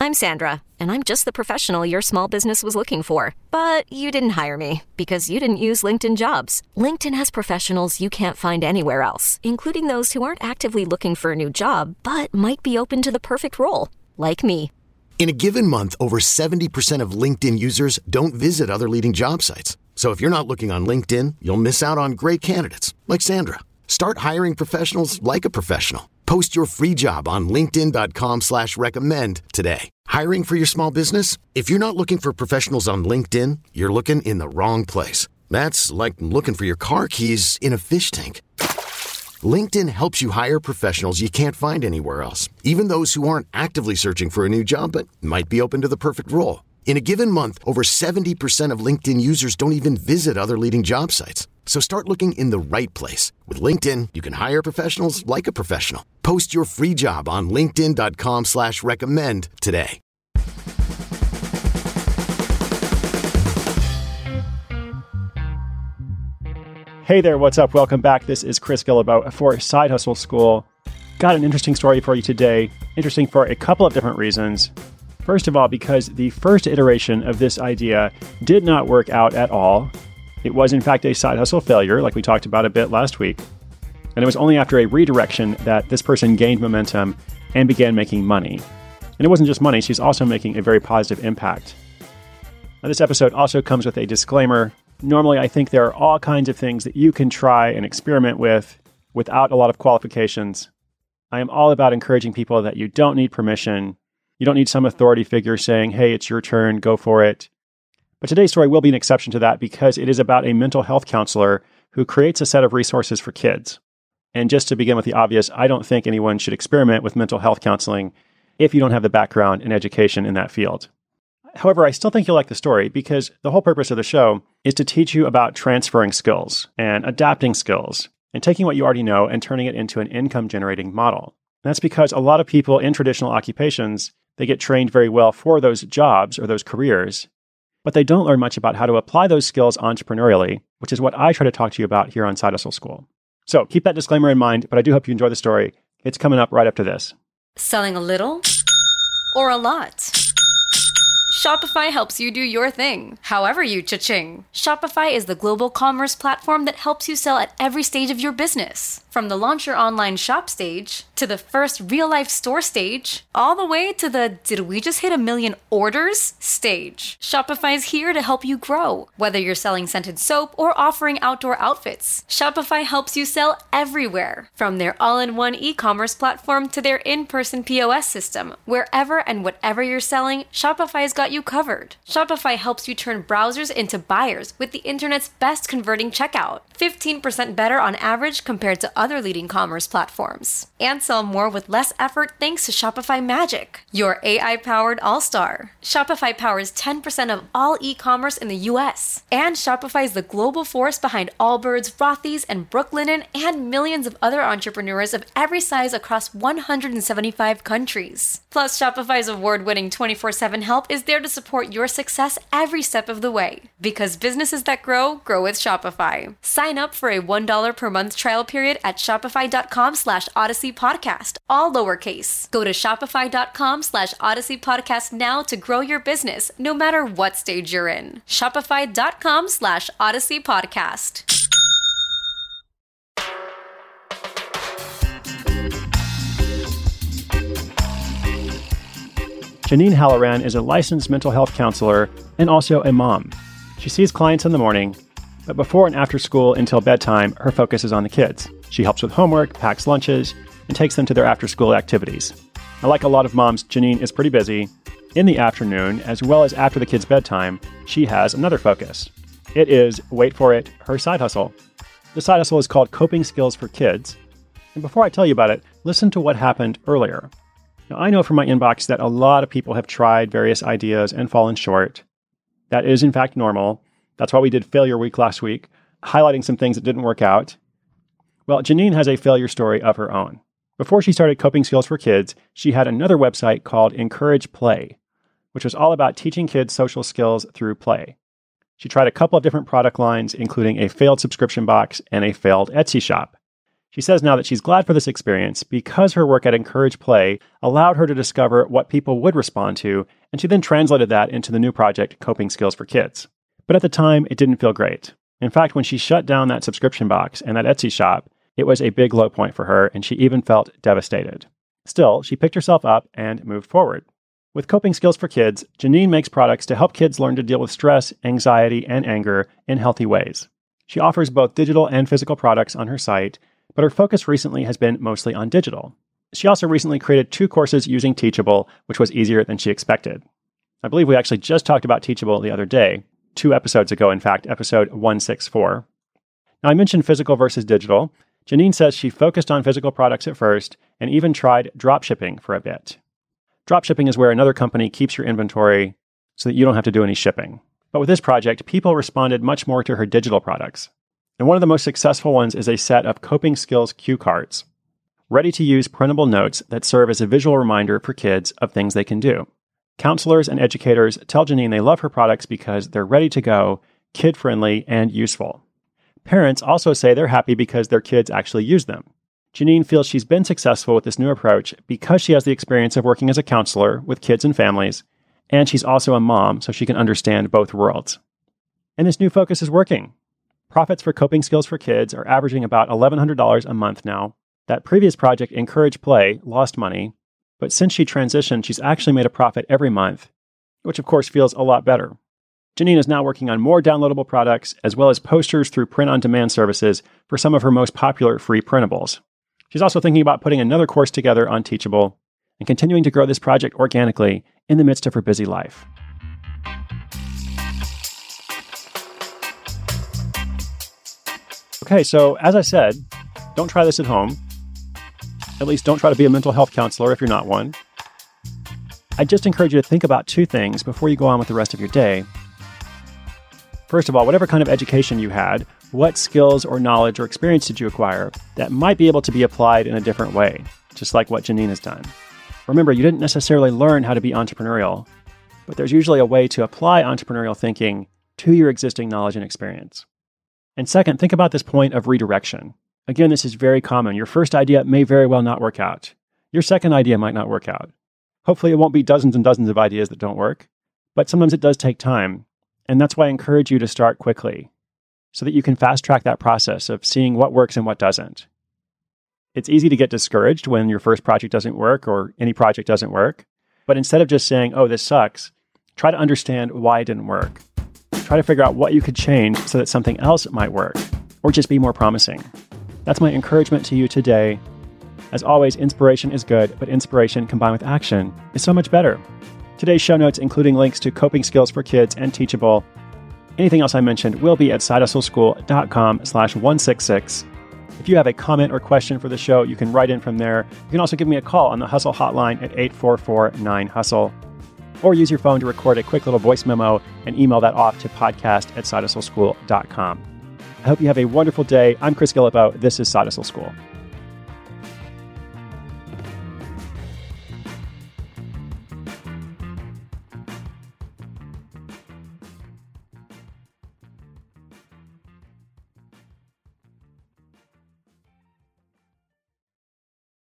I'm Sandra, and I'm just the professional your small business was looking for. But you didn't hire me because you didn't use LinkedIn Jobs. LinkedIn has professionals you can't find anywhere else, including those who aren't actively looking for a new job, but might be open to the perfect role, like me. In a given month, over 70% of LinkedIn users don't visit other leading job sites. So if you're not looking on LinkedIn, you'll miss out on great candidates like Sandra. Start hiring professionals like a professional. Post your free job on linkedin.com/recommend today. Hiring for your small business? If you're not looking for professionals on LinkedIn, you're looking in the wrong place. That's like looking for your car keys in a fish tank. LinkedIn helps you hire professionals you can't find anywhere else, even those who aren't actively searching for a new job but might be open to the perfect role. In a given month, over 70% of LinkedIn users don't even visit other leading job sites. So start looking in the right place. With LinkedIn, you can hire professionals like a professional. Post your free job on linkedin.com/recommend today. Hey there, what's up? Welcome back. This is Chris Guillebeau for Side Hustle School. Got an interesting story for you today. Interesting for a couple of different reasons. First of all, because the first iteration of this idea did not work out at all. It was, in fact, a side hustle failure, like we talked about a bit last week. And it was only after a redirection that this person gained momentum and began making money. And it wasn't just money, she's also making a very positive impact. Now, this episode also comes with a disclaimer. Normally, I think there are all kinds of things that you can try and experiment with without a lot of qualifications. I am all about encouraging people that you don't need permission. You don't need some authority figure saying, hey, it's your turn, go for it. But today's story will be an exception to that because it is about a mental health counselor who creates a set of resources for kids. And just to begin with the obvious, I don't think anyone should experiment with mental health counseling if you don't have the background and education in that field. However, I still think you'll like the story because the whole purpose of the show is to teach you about transferring skills and adapting skills and taking what you already know and turning it into an income-generating model. And that's because a lot of people in traditional occupations, they get trained very well for those jobs or those careers, but they don't learn much about how to apply those skills entrepreneurially, which is what I try to talk to you about here on Side Hustle School. So keep that disclaimer in mind, but I do hope you enjoy the story. It's coming up right after this. Selling a little or a lot? Shopify helps you do your thing, however you cha-ching. Shopify is the global commerce platform that helps you sell at every stage of your business. From the launch your online shop stage, to the first real-life store stage, all the way to the did we just hit 1 million orders stage. Shopify is here to help you grow. Whether you're selling scented soap or offering outdoor outfits, Shopify helps you sell everywhere. From their all-in-one e-commerce platform to their in-person POS system, wherever and whatever you're selling, Shopify's got you covered. Shopify helps you turn browsers into buyers with the internet's best converting checkout. 15% better on average compared to other leading commerce platforms. And sell more with less effort thanks to Shopify Magic, your AI-powered all-star. Shopify powers 10% of all e-commerce in the US. And Shopify is the global force behind Allbirds, Rothy's, and Brooklinen, and millions of other entrepreneurs of every size across 175 countries. Plus, Shopify's award-winning 24/7 help is there to support your success every step of the way. Because businesses that grow, grow with Shopify. Sign up for a $1 per month trial period at shopify.com/Odyssey Podcast, all lowercase. Go to shopify.com/Odyssey Podcast now to grow your business, no matter what stage you're in. Shopify.com/Odyssey Podcast. Janine Halloran is a licensed mental health counselor and also a mom. She sees clients in the morning, but before and after school until bedtime, her focus is on the kids. She helps with homework, packs lunches, and takes them to their after-school activities. Now, like a lot of moms, Janine is pretty busy. In the afternoon, as well as after the kids' bedtime, she has another focus. It is, wait for it, her side hustle. The side hustle is called Coping Skills for Kids. And before I tell you about it, listen to what happened earlier. Now, I know from my inbox that a lot of people have tried various ideas and fallen short. That is, in fact, normal. That's why we did Failure Week last week, highlighting some things that didn't work out. Well, Janine has a failure story of her own. Before she started Coping Skills for Kids, she had another website called Encourage Play, which was all about teaching kids social skills through play. She tried a couple of different product lines, including a failed subscription box and a failed Etsy shop. She says now that she's glad for this experience because her work at Encourage Play allowed her to discover what people would respond to, and she then translated that into the new project, Coping Skills for Kids. But at the time, it didn't feel great. In fact, when she shut down that subscription box and that Etsy shop, it was a big low point for her, and she even felt devastated. Still, she picked herself up and moved forward. With Coping Skills for Kids, Janine makes products to help kids learn to deal with stress, anxiety, and anger in healthy ways. She offers both digital and physical products on her site, but her focus recently has been mostly on digital. She also recently created 2 courses using Teachable, which was easier than she expected. I believe we actually just talked about Teachable the other day, 2 episodes ago, in fact, episode 164. Now, I mentioned physical versus digital. Janine says she focused on physical products at first and even tried dropshipping for a bit. Dropshipping is where another company keeps your inventory so that you don't have to do any shipping. But with this project, people responded much more to her digital products. And one of the most successful ones is a set of Coping Skills cue cards, ready-to-use printable notes that serve as a visual reminder for kids of things they can do. Counselors and educators tell Janine they love her products because they're ready to go, kid-friendly, and useful. Parents also say they're happy because their kids actually use them. Janine feels she's been successful with this new approach because she has the experience of working as a counselor with kids and families, and she's also a mom, so she can understand both worlds. And this new focus is working. Profits for Coping Skills for Kids are averaging about $1,100 a month now. That previous project, Encourage Play, lost money, but since she transitioned, she's actually made a profit every month, which of course feels a lot better. Janine is now working on more downloadable products, as well as posters through print-on-demand services for some of her most popular free printables. She's also thinking about putting another course together on Teachable and continuing to grow this project organically in the midst of her busy life. Okay, so as I said, don't try this at home. At least don't try to be a mental health counselor if you're not one. I just encourage you to think about 2 things before you go on with the rest of your day. First of all, whatever kind of education you had, what skills or knowledge or experience did you acquire that might be able to be applied in a different way, just like what Janine has done? Remember, you didn't necessarily learn how to be entrepreneurial, but there's usually a way to apply entrepreneurial thinking to your existing knowledge and experience. And second, think about this point of redirection. Again, this is very common. Your first idea may very well not work out. Your second idea might not work out. Hopefully, it won't be dozens and dozens of ideas that don't work, but sometimes it does take time. And that's why I encourage you to start quickly so that you can fast track that process of seeing what works and what doesn't. It's easy to get discouraged when your first project doesn't work or any project doesn't work. But instead of just saying, oh, this sucks, try to understand why it didn't work. Try to figure out what you could change so that something else might work or just be more promising. That's my encouragement to you today. As always, inspiration is good, but inspiration combined with action is so much better. Today's show notes, including links to Coping Skills for Kids and Teachable, anything else I mentioned, will be at sidehustleschool.com/166. If you have a comment or question for the show, you can write in from there. You can also give me a call on the Hustle hotline at 844-9HUSTLE, or use your phone to record a quick little voice memo and email that off to podcast@sidehustleschool.com. I hope you have a wonderful day. I'm Chris Guillebeau. This is Side Hustle School.